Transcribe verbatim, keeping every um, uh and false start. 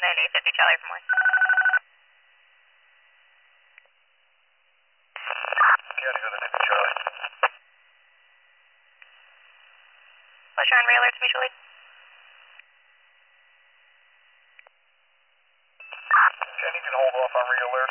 ninety fifty Charlie from one. County go to fifty Charlie. Pleasure on re-alerts mutually. County can hold off on re-alert.